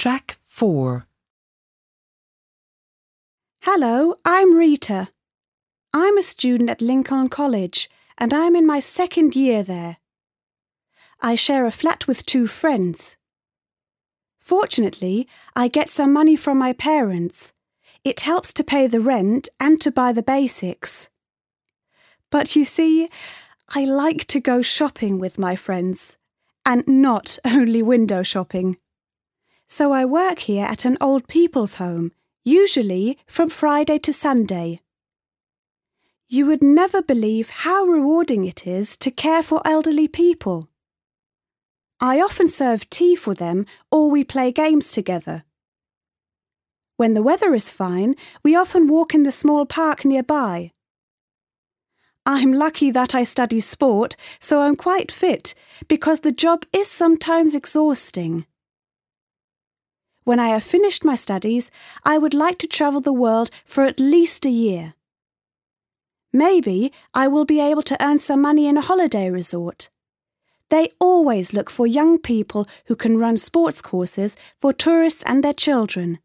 Track 4. Hello, I'm Rita. I'm a student at Lincoln College and I'm in my second year there. I share a flat with 2 friends. Fortunately, I get some money from my parents. It helps to pay the rent and to buy the basics. But you see, I like to go shopping with my friends, and not only window shopping. So I work here at an old people's home, usually from Friday to Sunday. You would never believe how rewarding it is to care for elderly people. I often serve tea for them or we play games together. When the weather is fine, we often walk in the small park nearby. I'm lucky that I study sport, so I'm quite fit, because the job is sometimes exhausting. When I have finished my studies, I would like to travel the world for at least a year. Maybe I will be able to earn some money in a holiday resort. They always look for young people who can run sports courses for tourists and their children.